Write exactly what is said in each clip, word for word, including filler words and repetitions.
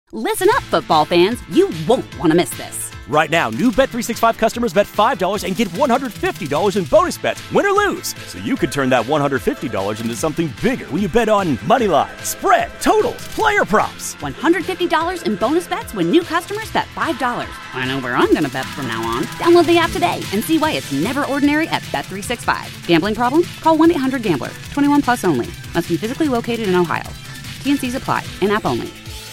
Listen up, football fans. You won't want to miss this. Right now, new Bet three sixty-five customers bet five dollars and get one hundred fifty dollars in bonus bets, win or lose. So you could turn that one hundred fifty dollars into something bigger when you bet on money line, spread, totals, player props. one hundred fifty dollars in bonus bets when new customers bet five dollars. I know where I'm going to bet from now on. Download the app today and see why it's never ordinary at Bet three sixty-five. Gambling problem? Call one eight hundred gambler. twenty-one plus only. Must be physically located in Ohio. T and C's apply. In-app only.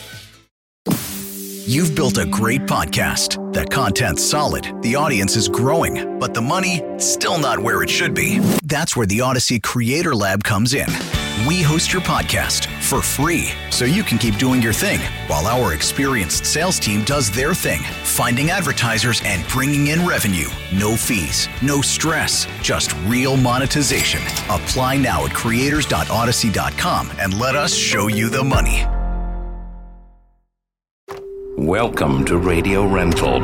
You've built a great podcast. The content's solid, the audience is growing, but the money, still not where it should be. That's where the Odyssey Creator Lab comes in. We host your podcast for free, so you can keep doing your thing, while our experienced sales team does their thing, finding advertisers and bringing in revenue. No fees, no stress, just real monetization. Apply now at creators dot odyssey dot com and let us show you the money. Welcome to Radio Rental.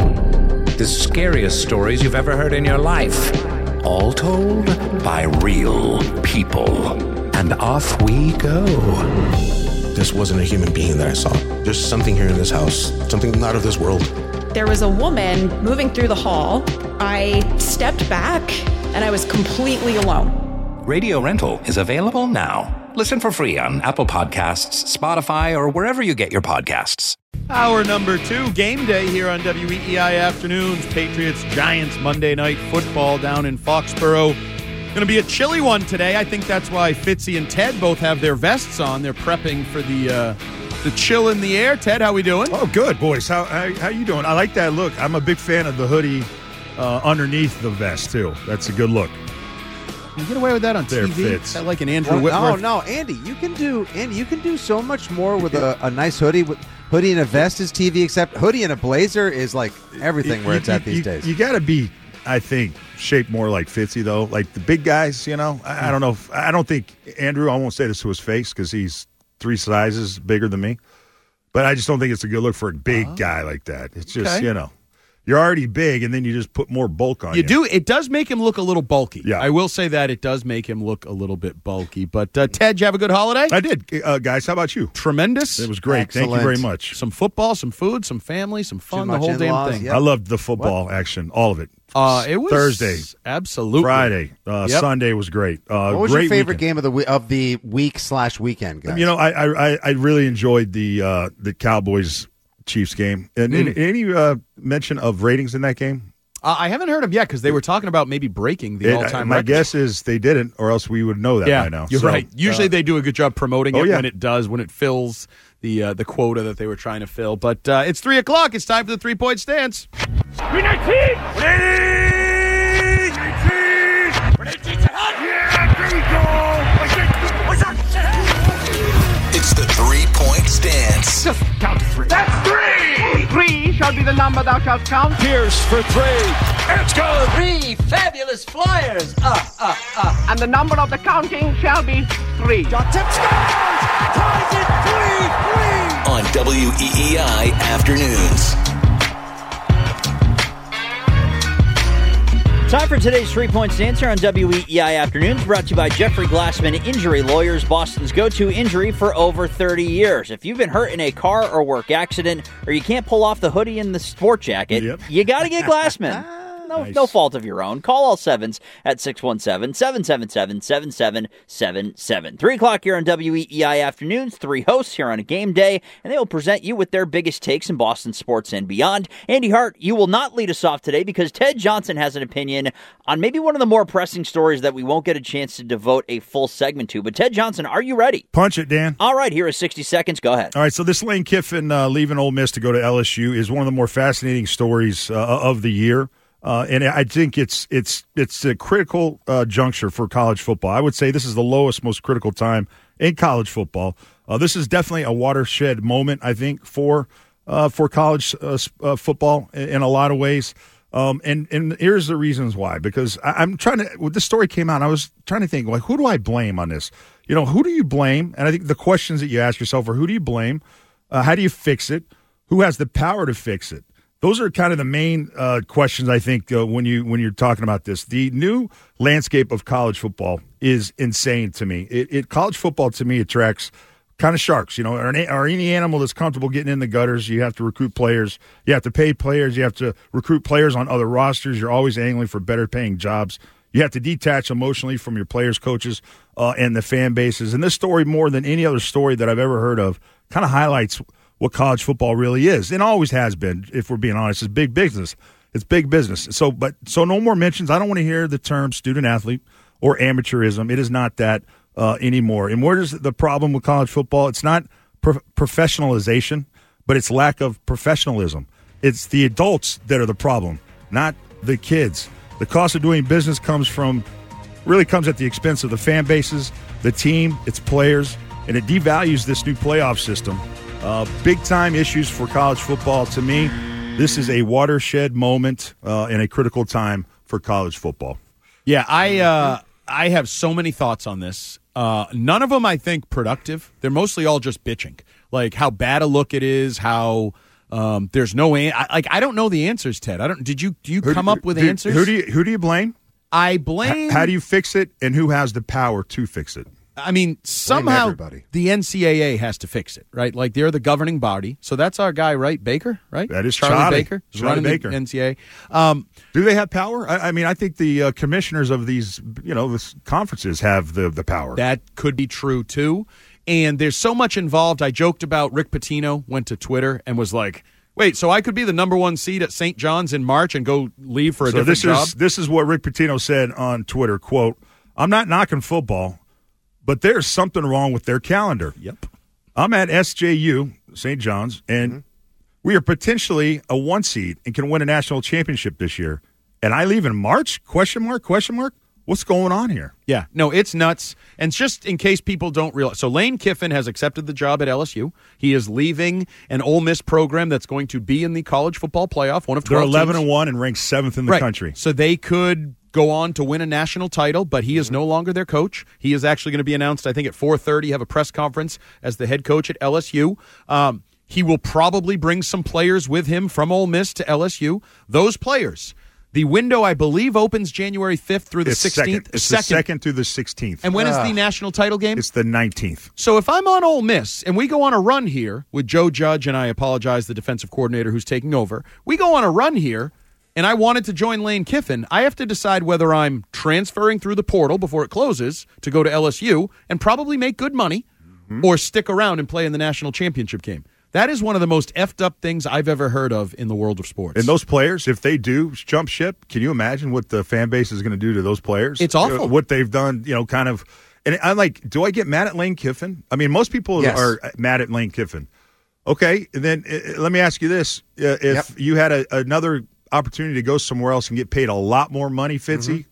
The scariest stories you've ever heard in your life. All told by real people. And off we go. This wasn't a human being that I saw. There's something here in this house. Something not of this world. There was a woman moving through the hall. I stepped back and I was completely alone. Radio Rental is available now. Listen for free on Apple Podcasts, Spotify, or wherever you get your podcasts. Hour number two, game day here on W E E I Afternoons. Patriots, Giants, Monday Night Football down in Foxborough. Going to be a chilly one today. I think that's why Fitzy and Ted both have their vests on. They're prepping for the uh, the chill in the air. Ted, how we doing? Oh, good, boys. How, how how you doing? I like that look. I'm a big fan of the hoodie uh, underneath the vest, too. That's a good look. You get away with that on There T V? fits. Is that like an Andrew Oh, Whitworth? no, no, Andy, you can do Andy, you can do so much more with a, a nice hoodie. With hoodie and a vest is T V, except hoodie and a blazer is like everything where You- it's at you- these you, days. You got to be, I think, shaped more like Fitzy, though. Like the big guys, you know. I, I don't know. If, I don't think Andrew, I won't say this to his face because he's three sizes bigger than me. But I just don't think it's a good look for a big Uh-huh. guy like that. It's just, Okay. you know, you're already big, and then you just put more bulk on you. You do. It does make him look a little bulky. Yeah. I will say that it does make him look a little bit bulky. But uh, Ted, did you have a good holiday? I did. Uh, guys, how about you? Tremendous. It was great. Thank you Excellent. very much. Some football, some food, some family, some fun, Too the much whole damn in-laws, thing. yep. I loved the football action, all of it. Uh, it was Thursday, absolutely Friday, uh, Yep. Sunday was great. Uh, what was great your favorite weekend. game of the we- of the week slash weekend, guys? You know, I I, I really enjoyed the uh, the Cowboys Chiefs game. And, Mm. and any uh, mention of ratings in that game? Uh, I haven't heard of yet because they were talking about maybe breaking the It- all-time my record. guess is they didn't, or else we would know that yeah, by now. you're So, right. Usually uh, they do a good job promoting oh, it yeah. when it does, when it fills the uh, the quota that they were trying to fill. But uh, it's three o'clock. It's time for the three-point stance. It's the three-point stance. Just count to three. That's three! Three shall be the number thou shalt count. Pierce for three. Let's go. Three fabulous flyers. Uh, uh, uh. And the number of the counting shall be three. John Tip scores! Ties it three, three! On W E E I Afternoons. Time for today's three-point stance here on W E E I Afternoons, brought to you by Jeffrey Glassman Injury Lawyers, Boston's go-to injury for over thirty years. If you've been hurt in a car or work accident, or you can't pull off the hoodie and the sport jacket, Yep. you got to get Glassman. No, Nice. no fault of your own. Call all sevens at six one seven, seven seven seven, seven seven seven seven. Three o'clock here on W E E I Afternoons. Three hosts here on a game day, and they will present you with their biggest takes in Boston sports and beyond. Andy Hart, you will not lead us off today because Ted Johnson has an opinion on maybe one of the more pressing stories that we won't get a chance to devote a full segment to. But Ted Johnson, are you ready? Punch it, Dan. All right, here is sixty seconds. Go ahead. All right, so this Lane Kiffin uh, leaving Ole Miss to go to L S U is one of the more fascinating stories uh, of the year. Uh, and I think it's it's it's a critical uh, juncture for college football. I would say this is the lowest, most critical time in college football. Uh, this is definitely a watershed moment, I think, for uh, for college uh, uh, football in, in a lot of ways. Um, and and here's the reasons why. Because I, I'm trying to. When this story came out, I was trying to think, like, who do I blame on this? You know, who do you blame? And I think the questions that you ask yourself are, who do you blame? Uh, how do you fix it? Who has the power to fix it? Those are kind of the main uh, questions, I think, uh, when, you, when you're talking about this. The new landscape of college football is insane to me. It, it College football, to me, attracts kind of sharks, you know, or, an, or any animal that's comfortable getting in the gutters. You have to recruit players. You have to pay players. You have to recruit players on other rosters. You're always angling for better paying jobs. You have to detach emotionally from your players, coaches, uh, and the fan bases. And this story, more than any other story that I've ever heard of, kind of highlights what college football really is, and always has been, if we're being honest. It's big business. It's big business. So, but so no more mentions. I don't want to hear the term student-athlete or amateurism. It is not that uh, anymore. And where is the problem with college football? It's not pro- professionalization, but it's lack of professionalism. It's the adults that are the problem, not the kids. The cost of doing business comes from, really comes at the expense of the fan bases, the team, its players, and it devalues this new playoff system. Uh, big-time issues for college football. To me, this is a watershed moment uh, and a critical time for college football. Yeah, I uh, I have so many thoughts on this. Uh, none of them, I think, productive. They're mostly all just bitching, like how bad a look it is, how um, there's no an- I, like I don't know the answers, Ted. I don't. Did you do you Who come do, up with do, answers? Who do you who do you blame? I blame. H- how do you fix it, and who has the power to fix it? I mean, somehow everybody. the N C double A has to fix it, right? Like they're the governing body, so that's our guy, right? Baker, right? That is Charlie, Charlie. Baker, is Charlie running Baker. the N C double A. Um, Do they have power? I, I mean, I think the uh, commissioners of these, you know, this conferences have the the power. That could be true too. And there's so much involved. I joked about Rick Pitino went to Twitter and was like, "Wait, so I could be the number one seed at Saint John's in March and go leave for a so different this job?" is this is what Rick Pitino said on Twitter. Quote: "I'm not knocking football, but there's something wrong with their calendar. Yep. I'm at S J U, Saint John's, and mm-hmm. we are potentially a one seed and can win a national championship this year. And I leave in March? Question mark, question mark? What's going on here?" Yeah, no, it's nuts. And just in case people don't realize, so Lane Kiffin has accepted the job at L S U. He is leaving an Ole Miss program that's going to be in the college football playoff, one of twelve They're eleven teams. and one and ranked seventh in the right. country. So they could go on to win a national title, but he is no longer their coach. He is actually going to be announced, I think, at four thirty, have a press conference as the head coach at L S U. Um, he will probably bring some players with him from Ole Miss to L S U. Those players, the window, I believe, opens January fifth through the It's sixteenth. Second. It's second. the second through the sixteenth. And when uh, is the national title game? It's the nineteenth. So if I'm on Ole Miss and we go on a run here with Joe Judge, and I apologize, the defensive coordinator who's taking over, we go on a run here, and I wanted to join Lane Kiffin, I have to decide whether I'm transferring through the portal before it closes to go to L S U and probably make good money, mm-hmm. or stick around and play in the national championship game. That is one of the most effed up things I've ever heard of in the world of sports. And those players, if they do jump ship, can you imagine what the fan base is going to do to those players? It's awful. You know, what they've done, you know, kind of. And I'm like, do I get mad at Lane Kiffin? I mean, most people Yes. are mad at Lane Kiffin. Okay, and then uh, let me ask you this. Uh, if Yep. you had a, another opportunity to go somewhere else and get paid a lot more money, Fitzy, Mm-hmm.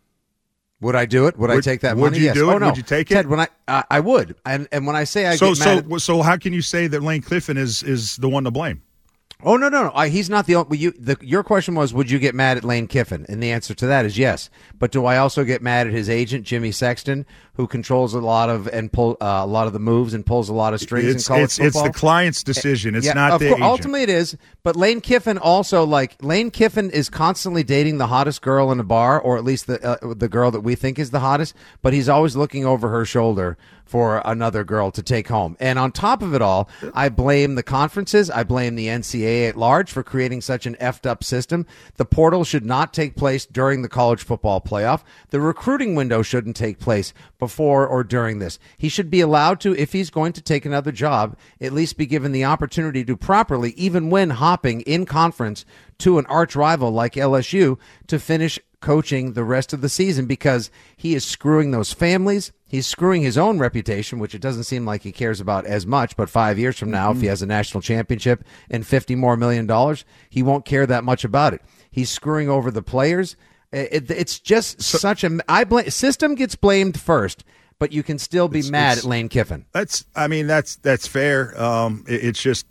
Would I do it? Would, Would- I take that would money? you Yes. do it? Oh, no. Would you take it? Ted, when I uh, I would, and and when I say I so get mad so at, so how can you say that Lane Kiffin is is the one to blame? oh no no no, I, he's not the only. You, the, your question was, would you get mad at Lane Kiffin? And the answer to that is yes. But do I also get mad at his agent Jimmy Sexton, who controls a lot of and pull uh, a lot of the moves and pulls a lot of strings It's in college it's, it's football? the client's decision. It's Yeah, not of the course, agent. ultimately it is. But Lane Kiffin also, like Lane Kiffin is constantly dating the hottest girl in a bar, or at least the uh, the girl that we think is the hottest. But he's always looking over her shoulder for another girl to take home. And on top of it all, I blame the conferences. I blame the N C double A at large for creating such an effed up system. The portal should not take place during the college football playoff. The recruiting window shouldn't take place before or during this. He should be allowed to, if he's going to take another job, at least be given the opportunity to properly, even when hopping in conference to an arch rival like L S U, to finish coaching the rest of the season, because he is screwing those families. He's screwing his own reputation, which it doesn't seem like he cares about as much. But five years from now, mm-hmm. if he has a national championship and fifty more million dollars, he won't care that much about it. He's screwing over the players. It, it's just so, such a I blame system gets blamed first, but you can still be mad at Lane Kiffin. That's I mean that's that's fair. Um, it, it's just.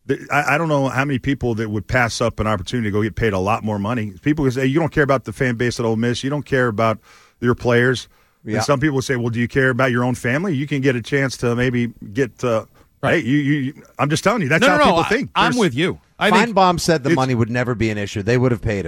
I, I don't know how many people that would pass up an opportunity to go get paid a lot more money. People can say, you don't care about the fan base at Ole Miss. You don't care about your players. Yeah. And some people say, well, do you care about your own family? You can get a chance to maybe get uh, – right. Hey, you, you, I'm just telling you, that's no, how no, people no, think. I, I'm There's, with you. I Feinbaum think said the money would never be an issue. They would have paid him.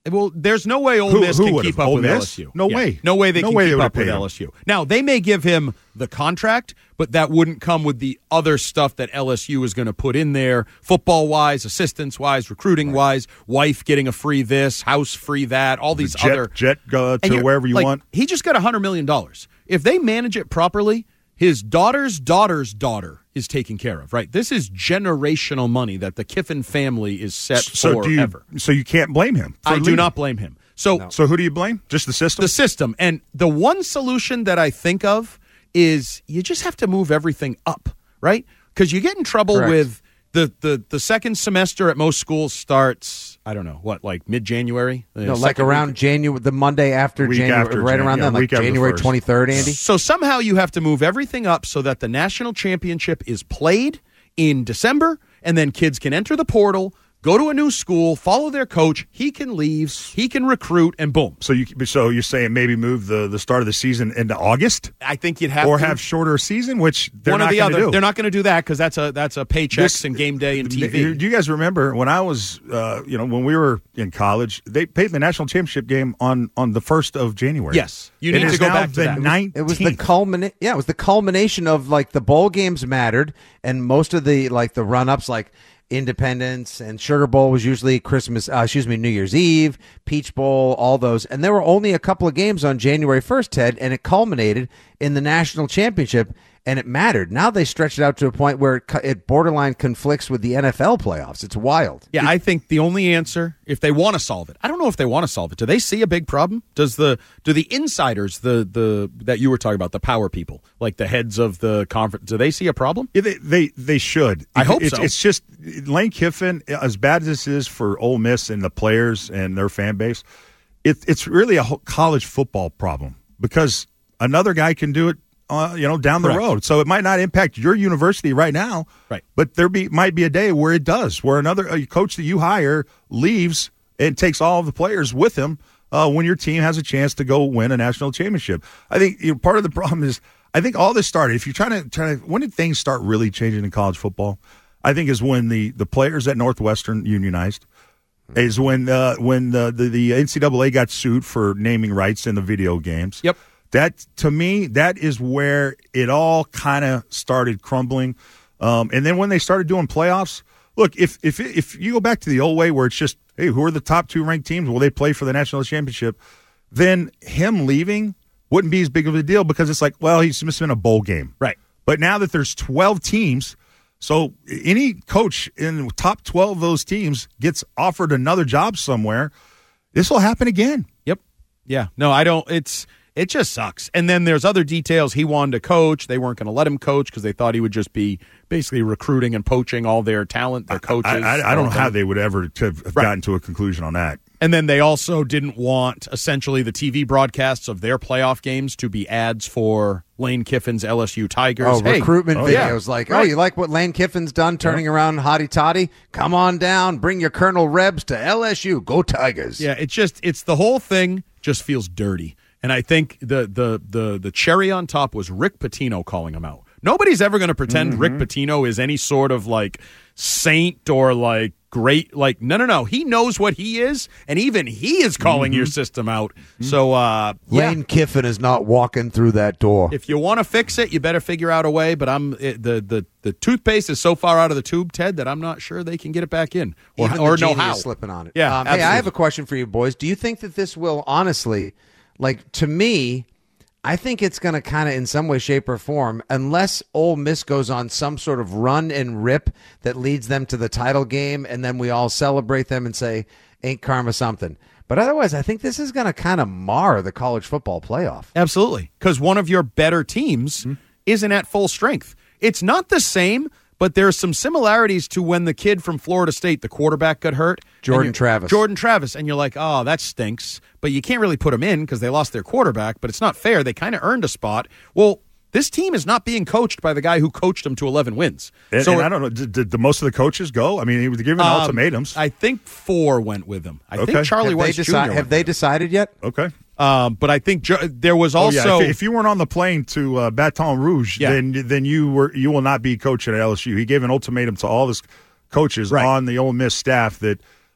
Well, there's no way Ole Who- Miss who can would've? keep up Ole with Miss? L S U. No Yeah. way. No way they No can way they keep would've up with paid him. L S U. Now, they may give him the contract, but that wouldn't come with the other stuff that L S U is going to put in there, football-wise, assistance-wise, recruiting-wise, wife getting a free this, house free that, all these jet, other... Jet uh, And to you're- wherever you like, want. He just got one hundred million dollars. If they manage it properly, his daughter's daughter's daughter is taken care of, right? This is generational money that the Kiffin family is set So do you, forever. so you can't blame him. for I do leaving. not blame him. So, So who do you blame? Just the system? the system. And the one solution that I think of is you just have to move everything up, right? Because you get in trouble Correct. with the, the, the second semester at most schools starts, I don't know, what, like mid-January? The No, like second around week? January, the Monday after Week January, after right Jan- around yeah, then, like week after the January first. twenty-third, Andy. So somehow you have to move everything up so that the national championship is played in December, and then kids can enter the portal, go to a new school, follow their coach. He can leave, he can recruit, and boom. So you so you're saying maybe move the, the start of the season into August, I think you'd have or to. have shorter season, which they're one or not the going to other. do. They're not going to do that because that's a that's a paychecks This- and game day and T Do V. you guys remember when I was, uh, you know, when we were in college, they played the national championship game on, on the first of January. Yes. You It need is to go now back to the that. nineteenth. It was the culminate. Yeah, it was the culmination of like the bowl games mattered, and most of the like the run ups, like Independence and Sugar Bowl was usually Christmas. Uh, excuse me, New Year's Eve, Peach Bowl, all those, and there were only a couple of games on January first, Ted, and it culminated in the national championship. And it mattered. Now they stretched it out to a point where it, co- it borderline conflicts with the N F L playoffs. It's wild. Yeah, I think the only answer, if they want to solve it, I don't know if they want to solve it. Do they see a big problem? Does the do the insiders, the the that you were talking about, the power people, like the heads of the conference, do they see a problem? Yeah, they, they they should. I hope it's, so. It's just Lane Kiffin, as bad as this is for Ole Miss and the players and their fan base, it, it's really a whole college football problem because another guy can do it. Uh, you know, down the Correct. road. So it might not impact your university right now, Right. but there be might be a day where it does, where another a coach that you hire leaves and takes all of the players with him uh, when your team has a chance to go win a national championship. I think you know, part of the problem is I think all this started. If you're trying to trying to, when did things start really changing in college football? I think is when the the players at Northwestern unionized. Is when uh, when the, the the N C double A got sued for naming rights in the video games. Yep. That, to me, that is where it all kind of started crumbling. Um, and then when they started doing playoffs, look, if if if you go back to the old way where it's just, hey, who are the top two ranked teams? Will they play for the national championship? Then him leaving wouldn't be as big of a deal because it's like, well, he's missing a bowl game. Right. But now that there's twelve teams, so any coach in the top twelve of those teams gets offered another job somewhere, this will happen again. Yep. Yeah. No, I don't. It's it just sucks. And then there's other details. He wanted to coach. They weren't going to let him coach because they thought he would just be basically recruiting and poaching all their talent, their coaches. I, I, I don't know how they would ever have Right. gotten to a conclusion on that. And then they also didn't want essentially the T V broadcasts of their playoff games to be ads for Lane Kiffin's L S U Tigers. Oh, Hey, recruitment oh, videos yeah. like, oh, Right. you like what Lane Kiffin's done, turning around hotty toddy? Come on down, bring your Colonel Rebs to L S U. Go Tigers. Yeah, it's just it's the whole thing just feels dirty. And I think the the the the cherry on top was Rick Pitino calling him out. Nobody's ever going to pretend Mm-hmm. Rick Pitino is any sort of like saint or like great like no no no. He knows what he is, and even he is calling Mm-hmm. your system out. So uh Lane yeah. Kiffin is not walking through that door. If you want to fix it, you better figure out a way. But I'm it, the the the toothpaste is so far out of the tube, Ted, that I'm not sure they can get it back in or, Even or the know genie how. is slipping on it. Yeah, Um, hey, I have absolutely. a question for you, boys. Do you think that this will honestly, like to me, I think it's going to kind of, in some way, shape, or form, unless Ole Miss goes on some sort of run and rip that leads them to the title game, and then we all celebrate them and say, "Ain't karma something?" But otherwise, I think this is going to kind of mar the college football playoff. Absolutely. Because one of your better teams Mm-hmm. isn't at full strength. It's not the same, but there's some similarities to when the kid from Florida State, the quarterback, got hurt. Jordan And you- Travis. Jordan Travis. And you're like, oh, that stinks. But you can't really put him in because they lost their quarterback, but it's not fair. They kind of earned a spot. Well, this team is not being coached by the guy who coached them to eleven wins. And, so and I don't know, did, did the most of the coaches go? I mean, he was giving um, ultimatums. I think four went with him. I Okay. think Charlie Have, they, Weiss deci- Junior have went they with him. decided yet? Okay. Um, but I think jo- there was Oh, also yeah. If, if you weren't on the plane to uh, Baton Rouge, Yeah. then then you were you will not be coaching at L S U. He gave an ultimatum to all his coaches Right. on the Ole Miss staff that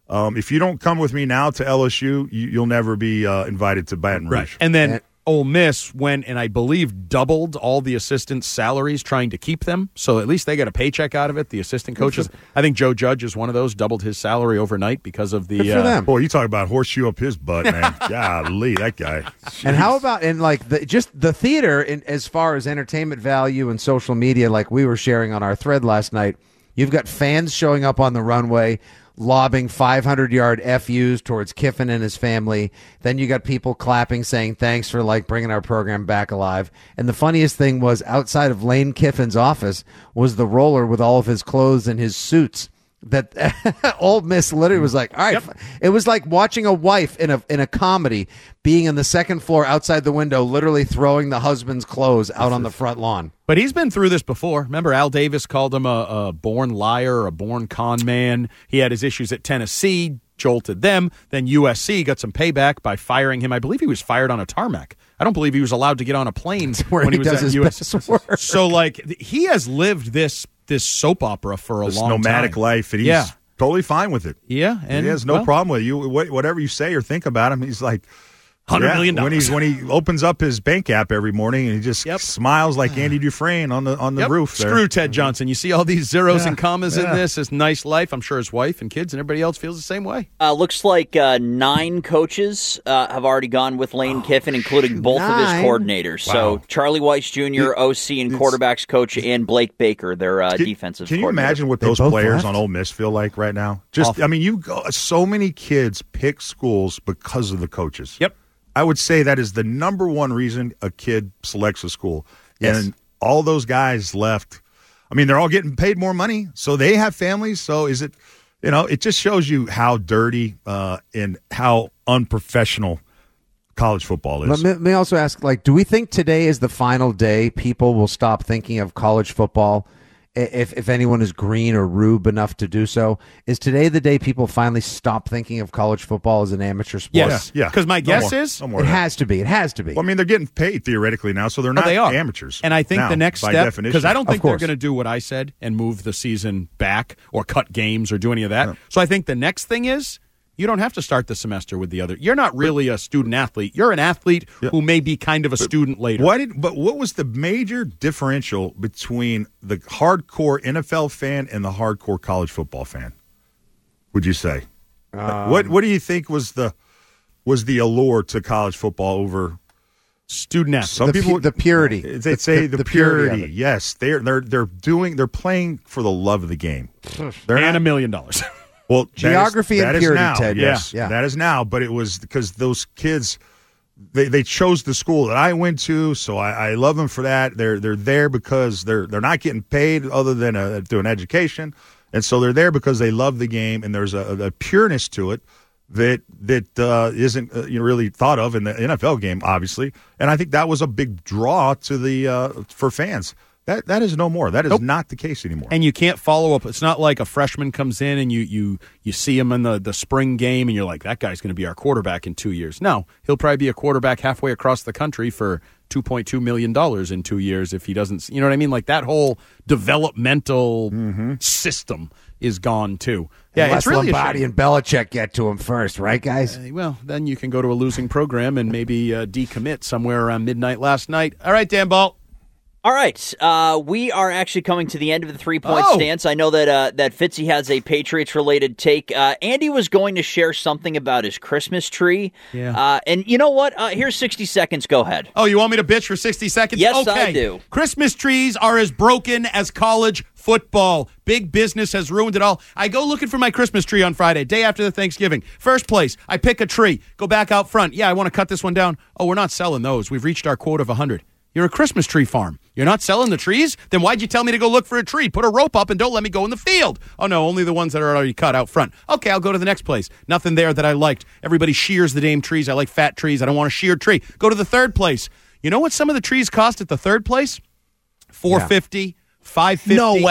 Um, if you don't come with me now to L S U, you, you'll never be uh, invited to Baton Rouge. Right. And then and, Ole Miss went and I believe doubled all the assistants' salaries trying to keep them. So at least they got a paycheck out of it. The assistant coaches. I think Joe Judge is one of those, doubled his salary overnight because of the. Good for uh, them. Boy, you talk about horseshoe up his butt, man. Golly, that guy. Jeez. And how about in like the, just the theater in, as far as entertainment value and social media, like we were sharing on our thread last night? You've got fans showing up on the runway, lobbing five hundred yard F Us towards Kiffin and his family. Then you got people clapping, saying thanks for like bringing our program back alive. And the funniest thing was outside of Lane Kiffin's office was the roller with all of his clothes and his suits. That Ole Miss literally was like, all right. Yep. It was like watching a wife in a in a comedy being in the second floor outside the window, literally throwing the husband's clothes out on the front lawn. But he's been through this before. Remember, Al Davis called him a, a born liar, a born con man. He had his issues at Tennessee, jolted them. Then U S C got some payback by firing him. I believe he was fired on a tarmac. I don't believe he was allowed to get on a plane when he, he was at U S C. So, like, he has lived this this soap opera for a this long nomadic time. life, and he's yeah. totally fine with it. Yeah, and he has no well, problem with it. You. Whatever you say or think about him, he's like hundred yeah, million dollars. When he's when he opens up his bank app every morning and he just yep. smiles like Andy Dufresne on the on the yep. roof. There. Screw Ted Johnson. You see all these zeros yeah. and commas yeah. in this. His nice life. I'm sure his wife and kids and everybody else feels the same way. Uh, looks like uh, nine coaches uh, have already gone with Lane oh, Kiffin, including both nine. of his coordinators. Wow. So Charlie Weiss Junior, it, O C and quarterbacks coach, and Blake Baker, their uh, can, defensive Can you coordinator. imagine what They those both players left? on Ole Miss feel like right now? Just, Awful. I mean, you go, so many kids pick schools because of the coaches. Yep. I would say that is the number one reason a kid selects a school. Yes. And all those guys left. I mean, they're all getting paid more money, so they have families. So is it, you know, it just shows you how dirty uh, and how unprofessional college football is. Let me, let me also ask, like, do we think today is the final day people will stop thinking of college football? If if anyone is green or rube enough to do so, is today the day people finally stop thinking of college football as an amateur sport? Yes, yeah. Because my No guess more. is No more It of that. has to be. It has to be. Well, I mean, they're getting paid theoretically now, so they're No, not they are. amateurs. And I think now, the next by step, definition. because I don't think Of they're course. going to do what I said and move the season back or cut games or do any of that. Yeah. So I think the next thing is you don't have to start the semester with the other. You're not really a student athlete. You're an athlete Yeah. who may be kind of a student later. Why did? But what was the major differential between the hardcore N F L fan and the hardcore college football fan? Would you say? Um, what What do you think was the was the allure to college football over Student athlete. some the, people? pu- the purity. They The- say the, the, the purity. purity. of it. Yes, they're they're they're doing they're playing for the love of the game. They're and not, a million dollars. Well, that is- Geography and that is purity, now, Ted. Yes, Yeah. that is now. But it was because those kids, they, they chose the school that I went to, so I, I love them for that. They're they're there because they're they're not getting paid other than a, through an education, and so they're there because they love the game, and there's a, a pureness to it that that uh, isn't uh, you know, really thought of in the N F L game, obviously. And I think that was a big draw to the uh, for fans. That that is no more. That is Nope. not the case anymore. And you can't follow up. It's not like a freshman comes in and you you you see him in the, the spring game and you're like, that guy's going to be our quarterback in two years. No, he'll probably be a quarterback halfway across the country for two point two million dollars in two years if he doesn't. You know what I mean? Like that whole developmental Mm-hmm. system is gone too. Yeah, Unless it's really a Lombardi shame. and Belichick get to him first, right, guys? Uh, well, then you can go to a losing program and maybe uh, decommit somewhere around midnight last night. All right, Dan Balt. All right, uh, we are actually coming to the end of the three-point Oh. stance. I know that uh, that Fitzy has a Patriots-related take. Uh, Andy was going to share something about his Christmas tree. Yeah. Uh, and you know what? Uh, here's sixty seconds. Go ahead. Oh, you want me to bitch for sixty seconds? Yes, okay. I do. Christmas trees are as broken as college football. Big business has ruined it all. I go looking for my Christmas tree on Friday, day after the Thanksgiving. First place, I pick a tree, go back out front. Yeah, I want to cut this one down. Oh, we're not selling those. We've reached our quota of one hundred. You're a Christmas tree farm. You're not selling the trees? Then why'd you tell me to go look for a tree? Put a rope up and don't let me go in the field. Oh, no, only the ones that are already cut out front. Okay, I'll go to the next place. Nothing there that I liked. Everybody shears the damn trees. I like fat trees. I don't want a sheared tree. Go to the third place. You know what some of the trees cost at the third place? four fifty, five fifty. No way.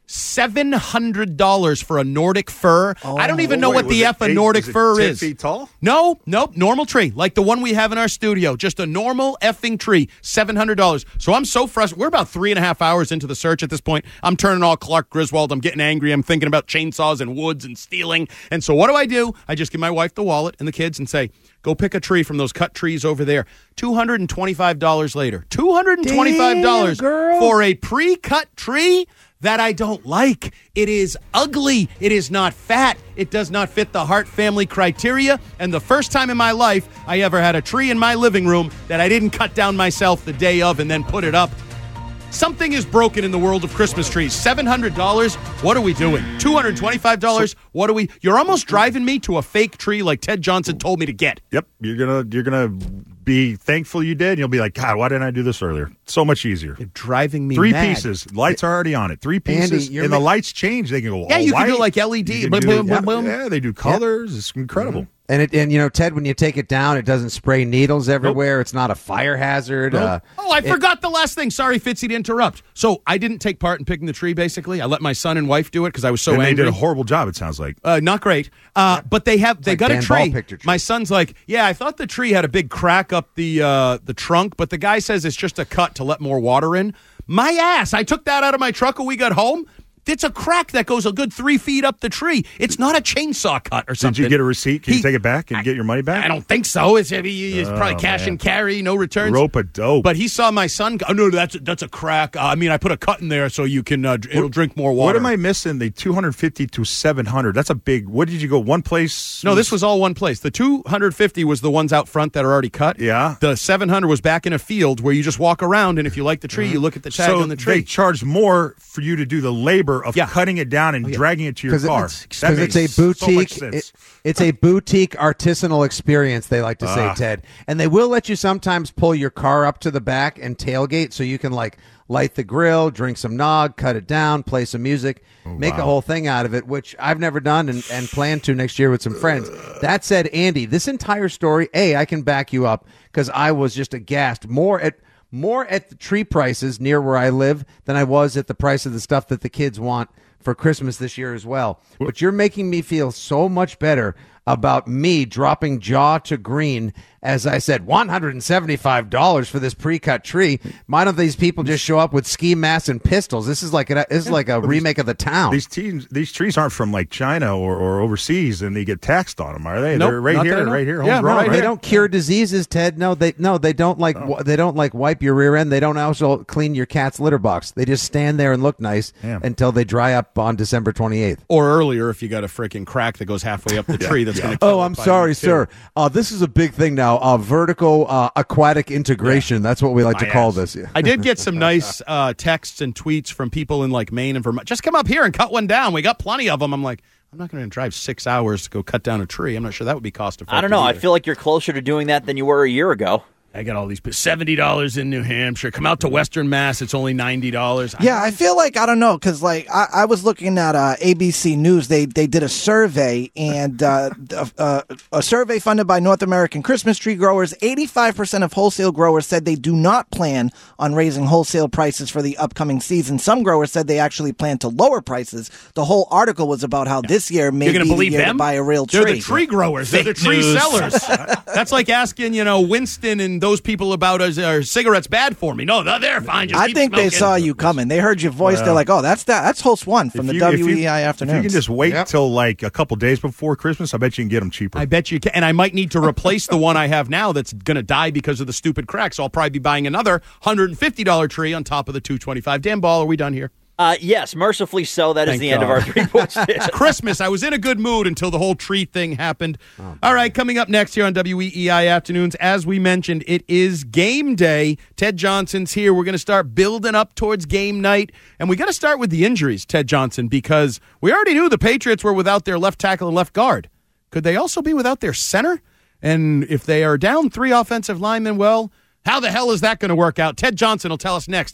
seven hundred dollars for a Nordic fir. Oh, I don't even know wait, what the F a Nordic is it fir ten is. feet tall? No, nope, normal tree, like the one we have in our studio. Just a normal effing tree, seven hundred dollars. So I'm so frustrated. We're about three and a half hours into the search at this point. I'm turning all Clark Griswold. I'm getting angry. I'm thinking about chainsaws and woods and stealing. And so what do I do? I just give my wife the wallet and the kids and say, go pick a tree from those cut trees over there. two hundred twenty-five dollars later. two hundred twenty-five dollars Damn, for a pre-cut tree that I don't like. It is ugly. It is not fat. It does not fit the Hart family criteria. And the first time in my life I ever had a tree in my living room that I didn't cut down myself the day of and then put it up. Something is broken in the world of Christmas trees. seven hundred dollars? What are we doing? two hundred twenty-five dollars? What are we? You're almost driving me to a fake tree like Ted Johnson told me to get. Yep, you're gonna you're gonna be thankful you did. And you'll be like, God, why didn't I do this earlier? So much easier. You're driving me Three mad. pieces. Lights are already on it. Three pieces, Andy, you're and ma- the lights change. They can go. Yeah, all you can white. do like L E D. You can Boom, do- boom, yeah, boom, boom. yeah, they do colors. It's incredible. Mm-hmm. And it, and you know, Ted, when you take it down, it doesn't spray needles everywhere. Nope. It's not a fire hazard. Nope. Uh, oh, I it, forgot the last thing. Sorry, Fitzy, to interrupt. So I didn't take part in picking the tree. Basically, I let my son and wife do it because I was so and angry. They did a horrible job. It sounds like. Uh, not great. Uh, but they have they like got Dan a tree. Ball tree. My son's like, yeah, I thought the tree had a big crack up the uh, the trunk, but the guy says it's just a cut to let more water in. My ass! I took that out of my truck when we got home. It's a crack that goes a good three feet up the tree. It's not a chainsaw cut or something. Did you get a receipt? Can He- you take it back and I- get your money back? I don't think so. It's, it's Oh, probably cash man. and carry, no returns. Rope a dope. But he saw my son go, oh, no, that's, that's a crack. Uh, I mean, I put a cut in there so you can, uh, it'll What- drink more water. What am I missing? The two hundred fifty to seven hundred. That's a big. What did you go? One place? No, this was all one place. The two hundred fifty was the ones out front that are already cut. Yeah. The seven hundred was back in a field where you just walk around, and if you like the tree, you look at the tag so on the tree. they charge more for you to do the labor of Yeah. cutting it down and dragging it to your car. Because That it's makes a so much boutique. sense. it- it's a boutique artisanal experience. They like to say, Ah. Ted, and they will let you sometimes pull your car up to the back and tailgate, so you can like light the grill, drink some nog, cut it down, play some music, make a whole thing out of it, which I've never done and, and plan to next year with some friends. That said, Andy, this entire story, A, I can back you up because I was just aghast more at more at the tree prices near where I live than I was at the price of the stuff that the kids want for Christmas this year as well. But you're making me feel so much better about me dropping jaw to green as I said, one hundred seventy-five dollars for this pre-cut tree. Why don't these people just show up with ski masks and pistols? This is like a, this is like a remake of The Town. These teams, these trees aren't from like China or, or overseas, and they get taxed on them, are they? Nope, They're right not here, that I know. right here, Yeah, homegrown, right right? They don't cure diseases, Ted. No, they no, they don't like Oh. they don't like wipe your rear end. They don't also clean your cat's litter box. They just stand there and look nice Damn. until they dry up on December twenty-eighth. Or earlier if you got a freaking crack that goes halfway up the tree that's going to kill Oh, it I'm by sorry, week two. sir. Uh, this is a big thing now. Uh, vertical uh, aquatic integration. That's what we like to My call ass. this. Yeah. I did get some nice uh, texts and tweets from people in like Maine and Vermont. Just come up here and cut one down. We got plenty of them. I'm like, I'm not going to drive six hours to go cut down a tree. I'm not sure that would be cost effective. I don't know. I either. feel like you're closer to doing that than you were a year ago. I got all these seventy dollars in New Hampshire. Come out to Western Mass. It's only ninety dollars. Yeah, I feel like I don't know because like I, I was looking at uh, A B C News. They they did a survey and uh, uh, a survey funded by North American Christmas tree growers. eighty-five percent of wholesale growers said they do not plan on raising wholesale prices for the upcoming season. Some growers said they actually plan to lower prices. The whole article was about how this year may You're be going to believe the year them? to buy a real tree. They're the tree growers. They're the Fake tree news. sellers. That's like asking, you know, Winston and those people about us, are cigarettes bad for me? No, they're, they're fine. Just I keep think they smoking. saw you coming. They heard your voice. Well, They're like, "Oh, that's that. That's host one from If the you- if you- W E I If afternoon." you can just wait Yep. till like a couple days before Christmas, I bet you can get them cheaper. I bet you can. And I might need to replace the one I have now that's going to die because of the stupid crack. So I'll probably be buying another one hundred fifty dollars tree on top of the two hundred twenty-five dollars. Dan Ball, are we done here? Uh, yes, mercifully so. That is Thank the end of God. our three point stitch. It's Christmas. I was in a good mood until the whole tree thing happened. Oh, All right, coming up next here on W E E I Afternoons, as we mentioned, it is game day. Ted Johnson's here. We're going to start building up towards game night. And we got to start with the injuries, Ted Johnson, because we already knew the Patriots were without their left tackle and left guard. Could they also be without their center? And if they are down three offensive linemen, well, how the hell is that going to work out? Ted Johnson will tell us next here on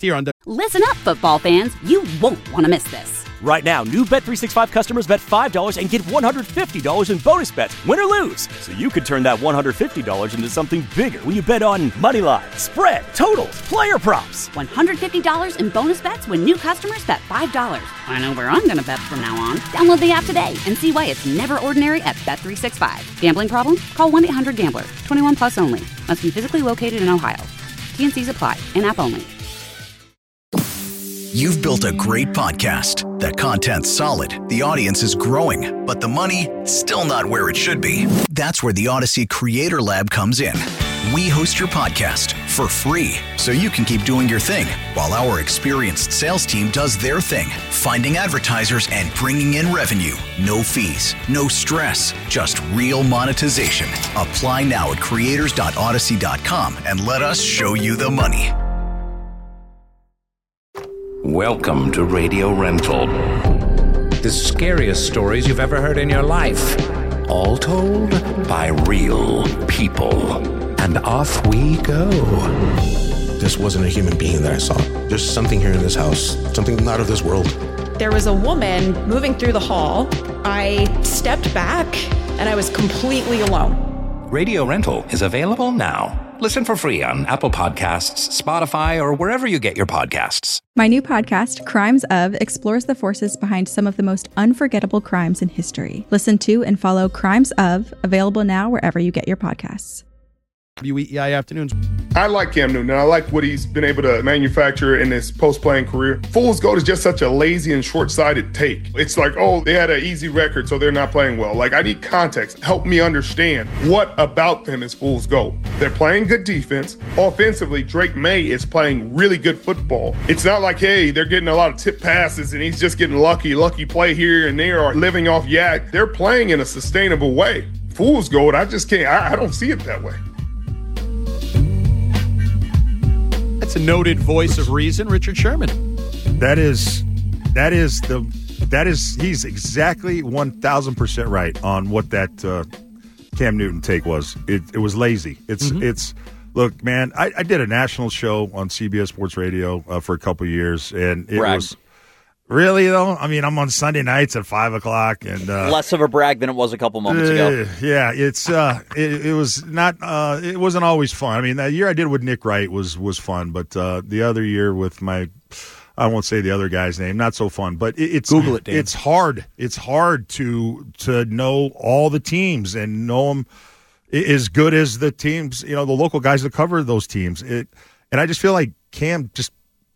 Listen up, football fans. You won't want to miss this. Right now, new Bet three sixty-five customers bet five dollars and get one hundred fifty dollars in bonus bets, win or lose. So you could turn that one hundred fifty dollars into something bigger when you bet on money line, spread, totals, player props. one hundred fifty dollars in bonus bets when new customers bet five dollars. I know where I'm going to bet from now on. Download the app today and see why it's never ordinary at Bet three sixty-five. Gambling problem? Call one eight hundred gambler. twenty-one plus only. Must be physically located in Ohio. T and C's apply. In-app only. You've built a great podcast. That content's solid, the audience is growing, but the money, still not where it should be. That's where the Odyssey Creator Lab comes in. We host your podcast for free, so you can keep doing your thing, while our experienced sales team does their thing, finding advertisers and bringing in revenue. No fees, no stress, just real monetization. Apply now at creators dot odyssey dot com and let us show you the money. Welcome to Radio Rental. The scariest stories you've ever heard in your life. All told by real people. And off we go. This wasn't a human being that I saw. There's something here in this house, something not of this world. There was a woman moving through the hall. I stepped back and I was completely alone. Radio Rental is available now. Listen for free on Apple Podcasts, Spotify, or wherever you get your podcasts. My new podcast, Crimes Of, explores the forces behind some of the most unforgettable crimes in history. Listen to and follow Crimes Of, available now wherever you get your podcasts. W E I Afternoons. I like Cam Newton, and I like what he's been able to manufacture in his post-playing career. Fool's Gold is just such a lazy and short-sighted take. It's like, oh, they had an easy record, so they're not playing well. Like, I need context. Help me understand what about them is Fool's Gold. They're playing good defense. Offensively, Drake May is playing really good football. It's not like, hey, they're getting a lot of tip passes, and he's just getting lucky, lucky play here and there, or living off yak. They're playing in a sustainable way. Fool's Gold, I just can't, I, I don't see it that way. That's a noted voice of reason, Richard Sherman. That is, that is the, that is, he's exactly one thousand percent right on what that uh, Cam Newton take was. It, it was lazy. It's, mm-hmm. it's, look, man, I, I did a national show on C B S Sports Radio uh, for a couple of years, and it Brag. was, really though? I mean, I'm on Sunday nights at five o'clock, and uh, less of a brag than it was a couple moments uh, ago. Yeah, it's uh, it, it was not. Uh, it wasn't always fun. I mean, that year I did with Nick Wright was was fun, but uh, the other year with my, I won't say the other guy's name, not so fun. But it, it's Google it, Dan. It's hard. It's hard to to know all the teams and know them as good as the teams. You know, the local guys that cover those teams. It, and I just feel like Cam just.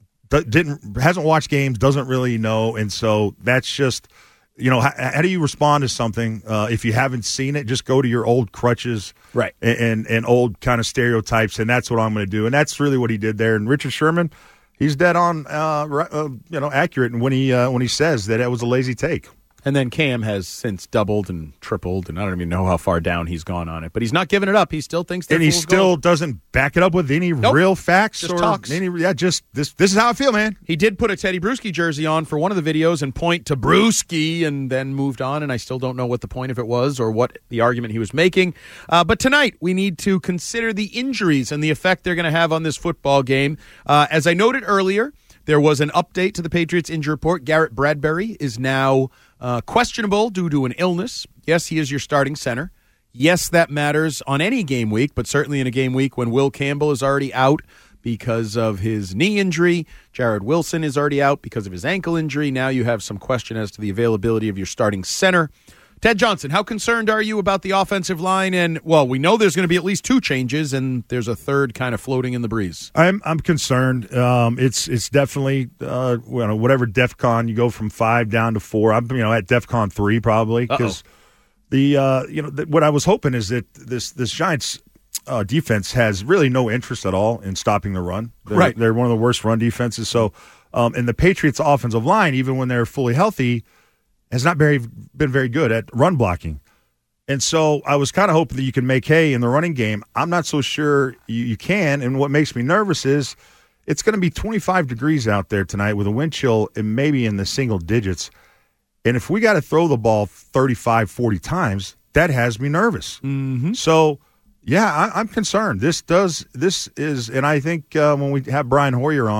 Didn't hasn't watched games, doesn't really know, and so that's just, you know, how, how do you respond to something uh, if you haven't seen it? Just go to your old crutches, right, and and, and old kind of stereotypes, and that's what I'm going to do, and that's really what he did there. And Richard Sherman, he's dead on, uh, uh, you know, accurate when he uh, when he says that it was a lazy take. And then Cam has since doubled and tripled, and I don't even know how far down he's gone on it. But he's not giving it up. He still thinks they're and he Fool's still Gold. doesn't back it up with any Nope. real facts Just or talks. any. Yeah, just this. This is how I feel, man. He did put a Teddy Bruschi jersey on for one of the videos and point to Bruschi, and then moved on. And I still don't know what the point of it was or what the argument he was making. Uh, but tonight we need to consider the injuries and the effect they're going to have on this football game. Uh, as I noted earlier, there was an update to the Patriots injury report. Garrett Bradbury is now uh, questionable due to an illness. Yes, he is your starting center. Yes, that matters on any game week, but certainly in a game week when Will Campbell is already out because of his knee injury. Jared Wilson is already out because of his ankle injury. Now you have some question as to the availability of your starting center. Ted Johnson, how concerned are you about the offensive line? And, well, we know there's going to be at least two changes, and there's a third kind of floating in the breeze. I'm I'm concerned. Um, it's it's definitely uh, you know, whatever DEFCON you go from five down to four. I'm you know at DEFCON three probably because the uh, you know the, what I was hoping is that this this Giants uh, defense has really no interest at all in stopping the run. They're, right, they're one of the worst run defenses. So, um, and the Patriots' offensive line, even when they're fully healthy, has not very been very good at run blocking. And so I was kind of hoping that you can make hay in the running game. I'm not so sure you, you can. And what makes me nervous is it's going to be twenty-five degrees out there tonight with a wind chill and maybe in the single digits. And if we got to throw the ball thirty-five, forty times, that has me nervous. Mm-hmm. So, yeah, I, I'm concerned. This does, this is, and I think uh, when we have Brian Hoyer on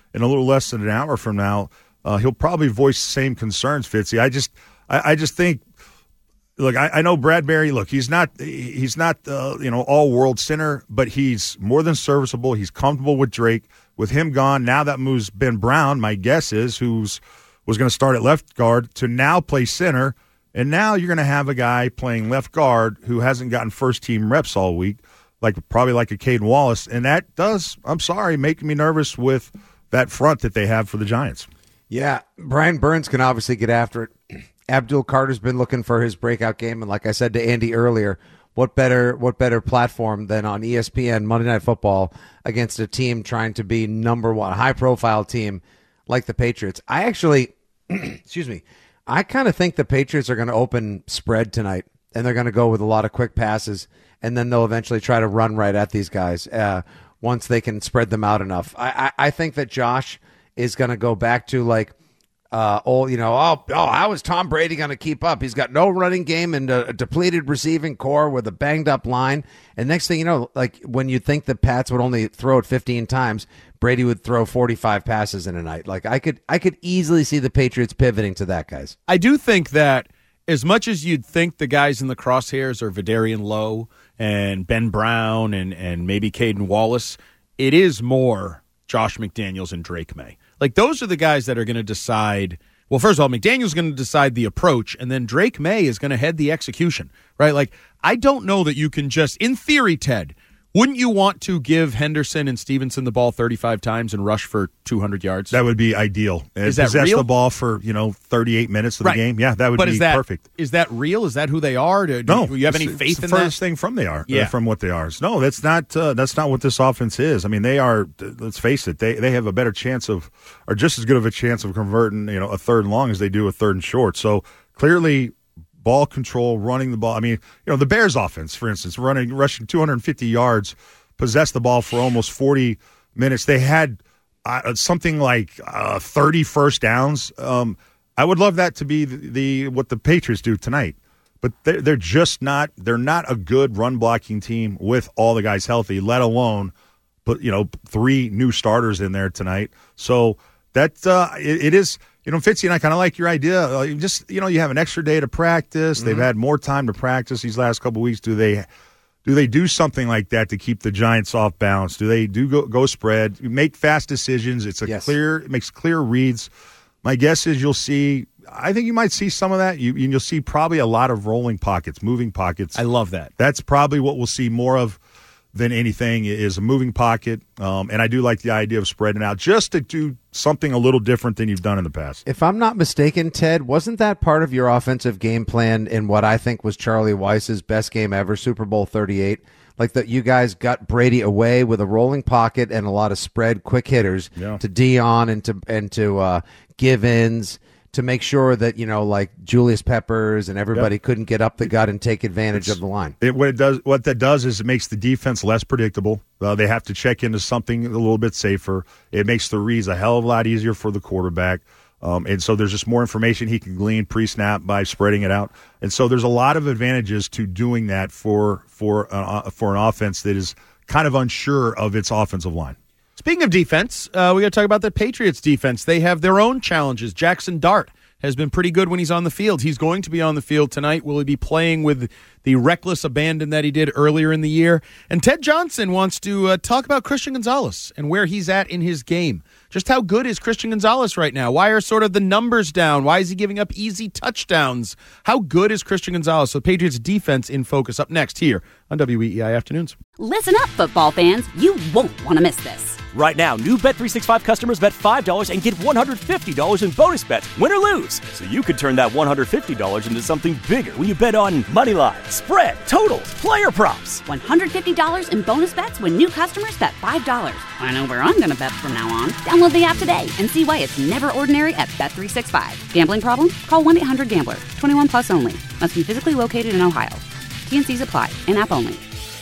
in a little less than an hour from now, uh, he'll probably voice the same concerns, Fitzy. I just, I, I just think, look, I, I know Bradbury. Look, he's not, he's not, uh, you know, all world center, but he's more than serviceable. He's comfortable with Drake. With him gone, now that moves Ben Brown. My guess is who's was going to start at left guard to now play center, and now you're going to have a guy playing left guard who hasn't gotten first team reps all week, like probably like a Caden Wallace, and that does, I'm sorry, make me nervous with that front that they have for the Giants. Yeah, Brian Burns can obviously get after it. Abdul Carter's been looking for his breakout game, and like I said to Andy earlier, what better what better platform than on E S P N Monday Night Football against a team trying to be number one, high profile team like the Patriots? I actually, excuse me, I kind of think the Patriots are going to open spread tonight, and they're going to go with a lot of quick passes, and then they'll eventually try to run right at these guys uh, once they can spread them out enough. I, I, I think that Josh is going to go back to like, Uh, oh, you know, oh, oh, how is Tom Brady going to keep up? He's got no running game and a, a depleted receiving core with a banged up line. And next thing you know, like when you think the Pats would only throw it fifteen times, Brady would throw forty-five passes in a night. Like I could, I could easily see the Patriots pivoting to that, guys. I do think that as much as you'd think the guys in the crosshairs are Vidarian Lowe and Ben Brown and, and maybe Caden Wallace, it is more Josh McDaniels and Drake May. Like, those are the guys that are going to decide. Well, first of all, McDaniel's going to decide the approach, and then Drake May is going to head the execution, right? Like, I don't know that you can just, in theory, Ted, wouldn't you want to give Henderson and Stevenson the ball thirty-five times and rush for two hundred yards? That would be ideal. Is that Possess real? the ball for, you know, thirty-eight minutes of right. the game. Yeah, that would but be is that, perfect. Is that real? Is that who they are? Do, No. Do you have any it's, faith it's in the that? furthest thing from they are. Yeah. Uh, from what they are. No, that's not uh, that's not what this offense is. I mean, they are, let's face it, they, they have a better chance of, or just as good of a chance of converting, you know, a third and long as they do a third and short. So clearly, ball control, running the ball. I mean, you know, the Bears offense, for instance, running, rushing two hundred fifty yards, possessed the ball for almost forty minutes. They had uh, something like uh, thirty first downs. Um, I would love that to be the, the what the Patriots do tonight, but they're, they're just not. They're not a good run blocking team with all the guys healthy, let alone put you know three new starters in there tonight. So that uh, it, it is. You know, Fitzy and I kind of like your idea. Uh, you just you know, you have an extra day to practice. Mm-hmm. They've had more time to practice these last couple of weeks. Do they? Do they do something like that to keep the Giants off balance? Do they do go, go spread, make fast decisions? It's a yes. clear, it makes clear reads. My guess is you'll see. I think you might see some of that. You you'll see probably a lot of rolling pockets, moving pockets. I love that. That's probably what we'll see more of than anything is a moving pocket. Um, and I do like the idea of spreading out just to do something a little different than you've done in the past. If I'm not mistaken, Ted, wasn't that part of your offensive game plan in what I think was Charlie Weiss's best game ever, Super Bowl thirty-eight? Like that you guys got Brady away with a rolling pocket and a lot of spread quick hitters yeah. to Dion and to and to uh, Givens to make sure that, you know, like Julius Peppers and everybody yep. couldn't get up the gut and take advantage it's, of the line. It, what it does, what that does is it makes the defense less predictable. Uh, they have to check into something a little bit safer. It makes the reads a hell of a lot easier for the quarterback. Um, and so there's just more information he can glean pre-snap by spreading it out. And so there's a lot of advantages to doing that for for uh, for an offense that is kind of unsure of its offensive line. Speaking of defense, uh, we got to talk about the Patriots defense. They have their own challenges. Jackson Dart has been pretty good when he's on the field. He's going to be on the field tonight. Will he be playing with the reckless abandon that he did earlier in the year? And Ted Johnson wants to uh, talk about Christian Gonzalez and where he's at in his game. Just how good is Christian Gonzalez right now? Why are sort of the numbers down? Why is he giving up easy touchdowns? How good is Christian Gonzalez? So Patriots defense in focus up next here on W E E I Afternoons. Listen up, football fans. You won't want to miss this. Right now, new Bet three sixty-five customers bet five dollars and get one hundred fifty dollars in bonus bets, win or lose. So you could turn that one hundred fifty dollars into something bigger when you bet on money line, spread, totals, player props. one hundred fifty dollars in bonus bets when new customers bet five dollars. I know where I'm going to bet from now on. Download the app today and see why it's never ordinary at Bet three sixty-five. Gambling problem? Call one eight hundred gambler. twenty-one plus only. Must be physically located in Ohio. T N Cs apply. In-app only.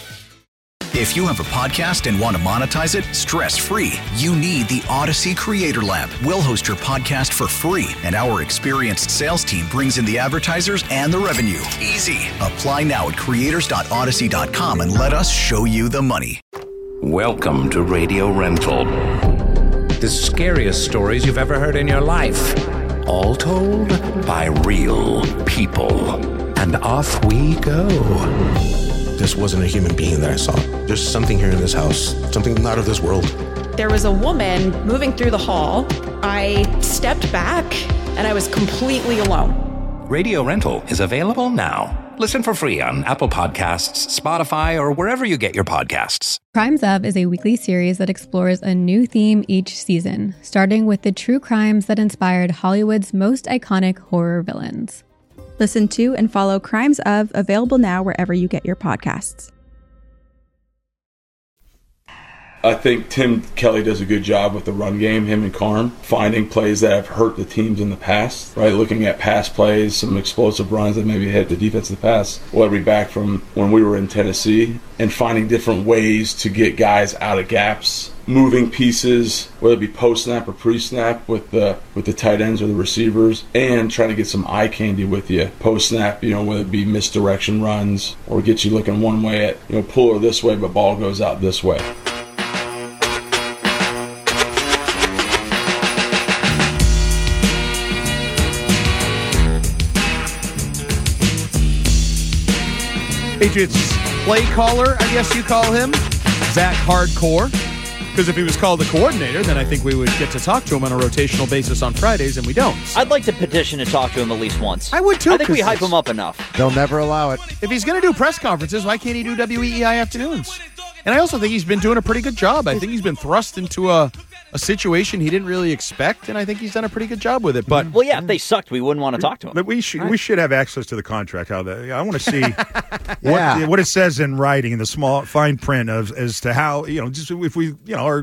If you have a podcast and want to monetize it stress-free, you need the Odyssey Creator Lab. We'll host your podcast for free, and our experienced sales team brings in the advertisers and the revenue. Easy. Apply now at creators dot odyssey dot com and let us show you the money. Welcome to Radio Rental. The scariest stories you've ever heard in your life. All told by real people. And off we go. This wasn't a human being that I saw. There's something here in this house, something not of this world. There was a woman moving through the hall. I stepped back and I was completely alone. Radio Rental is available now. Listen for free on Apple Podcasts, Spotify, or wherever you get your podcasts. Crimes Of is a weekly series that explores a new theme each season, starting with the true crimes that inspired Hollywood's most iconic horror villains. Listen to and follow Crimes Of, available now wherever you get your podcasts. I think Tim Kelly does a good job with the run game, him and Carm, finding plays that have hurt the teams in the past, right? Looking at past plays, some explosive runs that maybe hit the defense in the past, whether it be back from when we were in Tennessee, and finding different ways to get guys out of gaps, moving pieces, whether it be post-snap or pre-snap with the with the tight ends or the receivers, and trying to get some eye candy with you post-snap, you know, whether it be misdirection runs or get you looking one way at, you know, pull her this way, but ball goes out this way. Patriots play caller, I guess you call him, Zach Hardcore. Because if he was called the coordinator, then I think we would get to talk to him on a rotational basis on Fridays, and we don't. I'd like to petition to talk to him at least once. I would too. I think we hype him up enough. They'll never allow it. If he's going to do press conferences, why can't he do W E E I afternoons? And I also think he's been doing a pretty good job. I think he's been thrust into a, a situation he didn't really expect, and I think he's done a pretty good job with it. But well, yeah, if they sucked, we wouldn't want to talk to him. But we should right. we should have access to the contract. How that? I want to see yeah. what, what it says in writing in the small fine print of as to how, you know, just if we, you know, our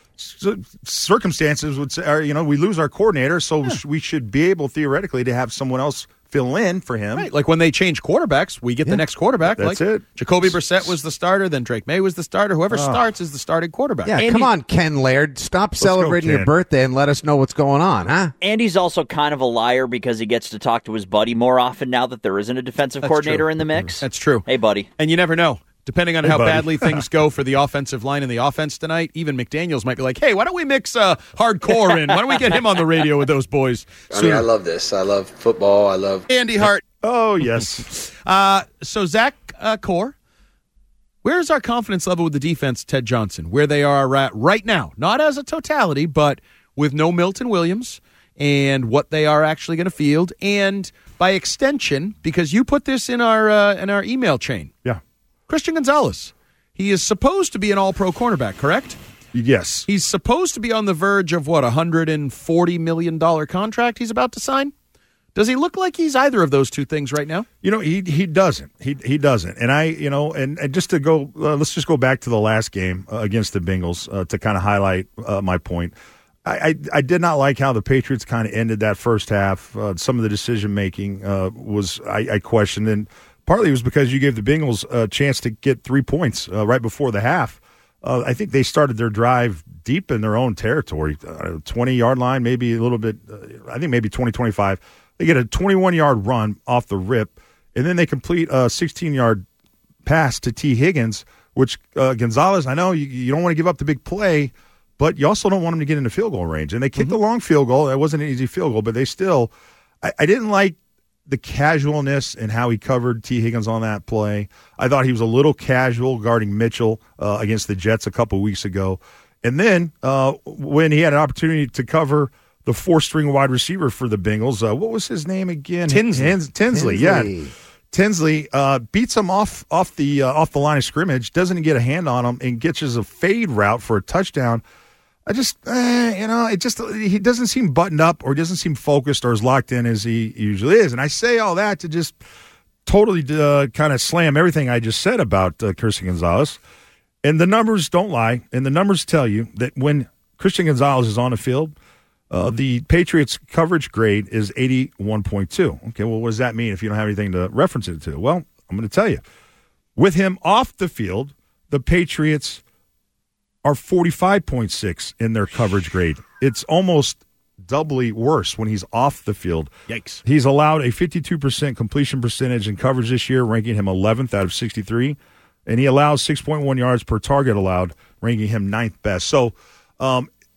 circumstances would say, or, you know, we lose our coordinator, so yeah. we should be able theoretically to have someone else fill in for him. Right, like when they change quarterbacks, we get yeah. the next quarterback. That's like it. Jacoby Brissett was the starter, then Drake May was the starter. Whoever oh. starts is the starting quarterback. Yeah, Andy, come on, Ken Laird. Stop Let's celebrating go, your birthday and let us know what's going on, huh? Andy's also kind of a liar because he gets to talk to his buddy more often now that there isn't a defensive That's coordinator true. in the mix. That's true. Hey, buddy. And you never know. Depending on hey, how buddy. badly things go for the offensive line and the offense tonight, even McDaniels might be like, hey, why don't we mix uh, Hardcore in? Why don't we get him on the radio with those boys? I mean, I love this. I love football. I love Andy Hart. Oh, yes. uh, so, Zach uh, Core, where's our confidence level with the defense, Ted Johnson, where they are at right now? Not as a totality, but with no Milton Williams and what they are actually going to field. And by extension, because you put this in our uh, in our email chain. Yeah. Christian Gonzalez. He is supposed to be an all-pro cornerback, correct? Yes. He's supposed to be on the verge of, what, a one hundred forty million dollars contract he's about to sign? Does he look like he's either of those two things right now? You know, he he doesn't. He he doesn't. And I, you know, and, and just to go, uh, let's just go back to the last game uh, against the Bengals uh, to kind of highlight uh, my point. I, I I did not like how the Patriots kind of ended that first half. Uh, some of the decision making uh, was I, I questioned, and partly it was because you gave the Bengals a chance to get three points uh, right before the half. Uh, I think they started their drive deep in their own territory, uh, twenty-yard line, maybe a little bit, uh, I think maybe twenty, twenty-five. They get a twenty-one-yard run off the rip, and then they complete a sixteen-yard pass to T. Higgins, which uh, Gonzalez, I know you, you don't want to give up the big play, but you also don't want him to get into field goal range. And they kicked mm-hmm. a long field goal. That wasn't an easy field goal, but they still I, – I didn't like the casualness and how he covered T. Higgins on that play. I thought he was a little casual guarding Mitchell uh, against the Jets a couple weeks ago. And then uh, when he had an opportunity to cover – the four-string wide receiver for the Bengals. Uh, what was his name again? Tinsley. Tinsley, Tinsley. yeah. Tinsley uh, beats him off off the uh, off the line of scrimmage, doesn't get a hand on him, and gets us a fade route for a touchdown. I just, eh, you know, it just he doesn't seem buttoned up or doesn't seem focused or as locked in as he usually is. And I say all that to just totally uh, kind of slam everything I just said about uh, Christian Gonzalez. And the numbers don't lie, and the numbers tell you that when Christian Gonzalez is on the field, Uh, the Patriots' coverage grade is eighty-one point two. Okay, well, what does that mean if you don't have anything to reference it to? Well, I'm going to tell you. With him off the field, the Patriots are forty-five point six in their coverage grade. It's almost doubly worse when he's off the field. Yikes. He's allowed a fifty-two percent completion percentage in coverage this year, ranking him eleventh out of sixty-three. And he allows six point one yards per target allowed, ranking him ninth best. So, um,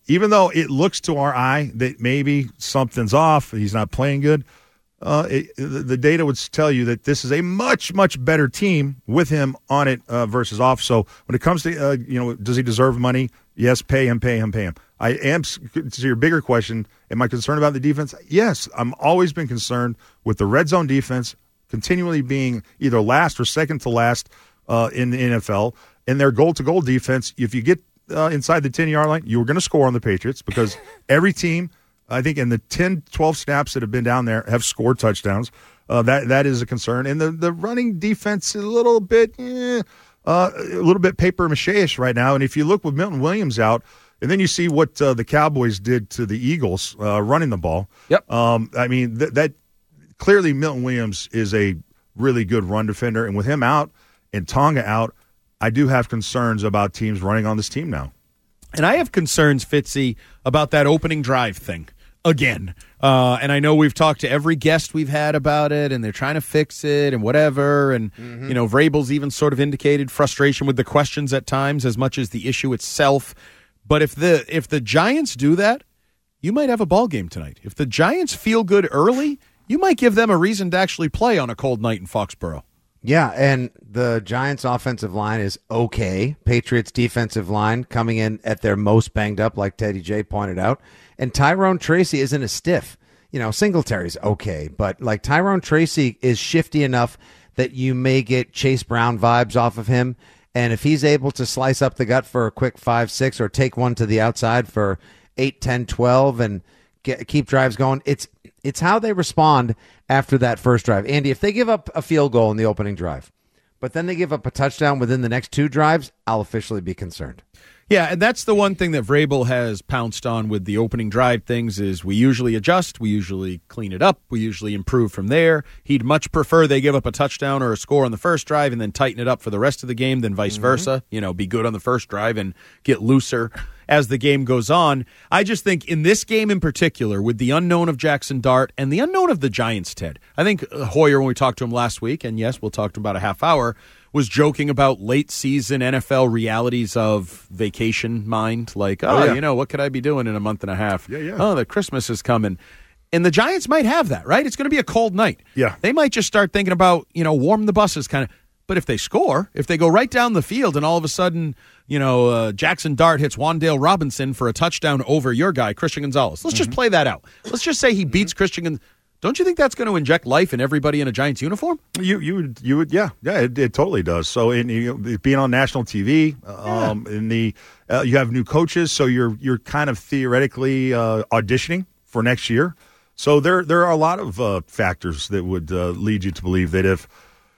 even though it looks to our eye that maybe something's off, he's not playing good, uh, it, the data would tell you that this is a much, much better team with him on it uh, versus off. So when it comes to, uh, you know, does he deserve money? Yes, pay him, pay him, pay him. I am, to your bigger question, am I concerned about the defense? Yes, I'm always been concerned with the red zone defense continually being either last or second to last uh, in the N F L. And their goal-to-goal defense, if you get uh, inside the ten-yard line, you were going to score on the Patriots because every team, I think in the ten, twelve snaps that have been down there, have scored touchdowns. Uh, that That is a concern. And the, the running defense is a little bit, eh, uh, a little bit paper-mache-ish right now. And if you look with Milton Williams out, and then you see what uh, the Cowboys did to the Eagles uh, running the ball. Yep. Um, I mean, th- that clearly Milton Williams is a really good run defender. And with him out and Tonga out, I do have concerns about teams running on this team now. And I have concerns, Fitzy, about that opening drive thing again. Uh, and I know we've talked to every guest we've had about it, and they're trying to fix it and whatever. And, mm-hmm. you know, Vrabel's even sort of indicated frustration with the questions at times as much as the issue itself. But if the if the Giants do that, you might have a ball game tonight. If the Giants feel good early, you might give them a reason to actually play on a cold night in Foxborough. Yeah, and the Giants' offensive line is okay. Patriots' defensive line coming in at their most banged up, like Teddy J pointed out. And Tyrone Tracy isn't a stiff. You know, Singletary's okay, but like Tyrone Tracy is shifty enough that you may get Chase Brown vibes off of him. And if he's able to slice up the gut for a quick five, six, or take one to the outside for eight, ten, twelve, and get, keep drives going, it's it's how they respond after that first drive. Andy, if they give up a field goal in the opening drive, but then they give up a touchdown within the next two drives, I'll officially be concerned. Yeah, and that's the one thing that Vrabel has pounced on with the opening drive things is we usually adjust, we usually clean it up, we usually improve from there. He'd much prefer they give up a touchdown or a score on the first drive and then tighten it up for the rest of the game than vice mm-hmm. versa. You know, be good on the first drive and get looser as the game goes on. I just think in this game in particular, with the unknown of Jackson Dart and the unknown of the Giants, Ted, I think Hoyer, when we talked to him last week, and yes, we'll talk to him about a half hour, was joking about late season N F L realities of vacation mind. Like, oh, oh yeah. you know, what could I be doing in a month and a half? Yeah, yeah. Oh, the Christmas is coming. And the Giants might have that, right? It's going to be a cold night. Yeah. They might just start thinking about, you know, warm the buses kind of. But if they score, if they go right down the field and all of a sudden, you know, uh, Jackson Dart hits Wan'Dale Robinson for a touchdown over your guy, Christian Gonzalez. Let's mm-hmm. just play that out. Let's just say he beats mm-hmm. Christian Gonzalez. Don't you think that's going to inject life in everybody in a Giants uniform? You you would you would yeah yeah it, it totally does. So in you know, being on national T V, um, yeah. in the uh, you have new coaches, so you're you're kind of theoretically uh, auditioning for next year. So there there are a lot of uh, factors that would uh, lead you to believe that if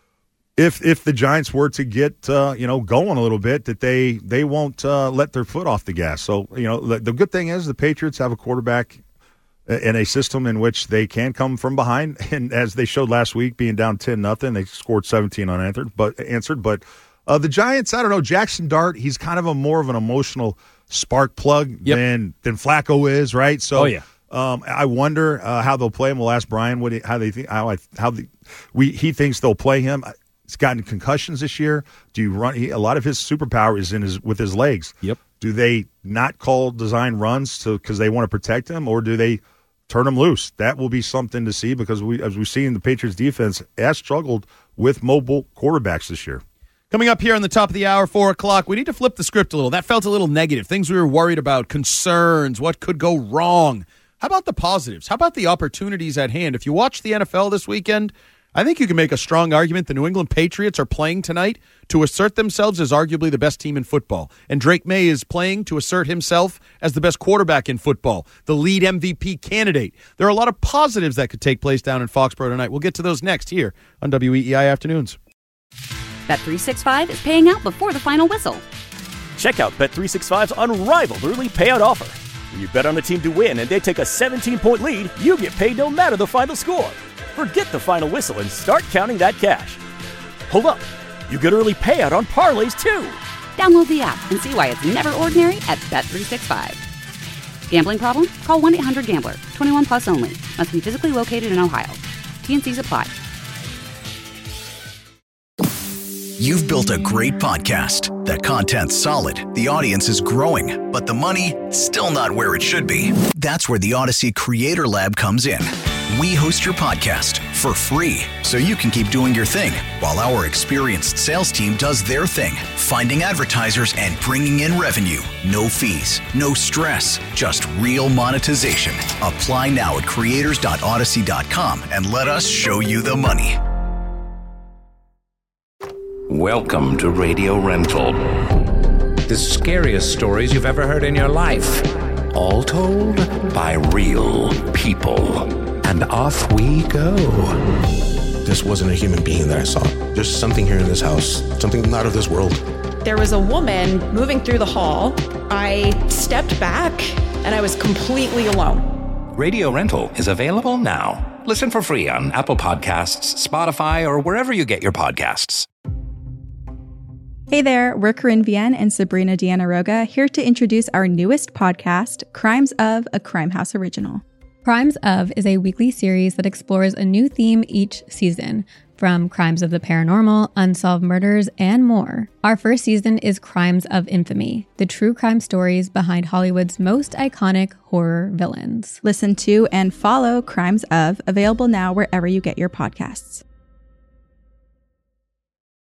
if if the Giants were to get uh, you know going a little bit, that they they won't uh, let their foot off the gas. So you know the, the good thing is the Patriots have a quarterback in a system in which they can come from behind, and as they showed last week, being down ten nothing, they scored seventeen unanswered. But answered, but uh, the Giants, I don't know, Jackson Dart, he's kind of a more of an emotional spark plug yep. than than Flacco is, right? So, oh, yeah. um, I wonder uh, how they'll play him. We'll ask Brian what he, how they think how I, how the, we he thinks they'll play him. He's gotten concussions this year. Do you run? He, a lot of his superpower is in his with his legs. Yep. Do they not call design runs to because they want to protect him, or do they turn them loose? That will be something to see because we, as we've seen, the Patriots defense has struggled with mobile quarterbacks this year. Coming up here on the top of the hour, four o'clock, we need to flip the script a little. That felt a little negative. Things we were worried about, concerns, what could go wrong. How about the positives? How about the opportunities at hand? If you watch the N F L this weekend, I think you can make a strong argument the New England Patriots are playing tonight to assert themselves as arguably the best team in football. And Drake May is playing to assert himself as the best quarterback in football, the lead M V P candidate. There are a lot of positives that could take place down in Foxborough tonight. We'll get to those next here on W E E I Afternoons. Bet three sixty-five is paying out before the final whistle. Check out Bet three sixty-five's unrivaled early payout offer. When you bet on a team to win and they take a seventeen-point lead, you get paid no matter the final score. Forget the final whistle and start counting that cash. Hold up. You get early payout on parlays, too. Download the app and see why it's never ordinary at Bet three sixty-five. Gambling problem? Call one eight hundred gambler. twenty-one plus only. Must be physically located in Ohio. T and C's apply. You've built a great podcast. The content's solid, the audience is growing, but the money, still not where it should be. That's where the Odyssey Creator Lab comes in. We host your podcast for free, so you can keep doing your thing, while our experienced sales team does their thing, finding advertisers and bringing in revenue. No fees, no stress, just real monetization. Apply now at creators dot odyssey dot com and let us show you the money. Welcome to Radio Rental. The scariest stories you've ever heard in your life. All told by real people. And off we go. This wasn't a human being that I saw. There's something here in this house, something not of this world. There was a woman moving through the hall. I stepped back and I was completely alone. Radio Rental is available now. Listen for free on Apple Podcasts, Spotify, or wherever you get your podcasts. Hey there, we're Corinne Vienne and Sabrina Deanna Roga here to introduce our newest podcast, Crimes of, a Crime House original. Crimes of is a weekly series that explores a new theme each season, from crimes of the paranormal, unsolved murders, and more. Our first season is Crimes of Infamy, the true crime stories behind Hollywood's most iconic horror villains. Listen to and follow Crimes of, available now wherever you get your podcasts.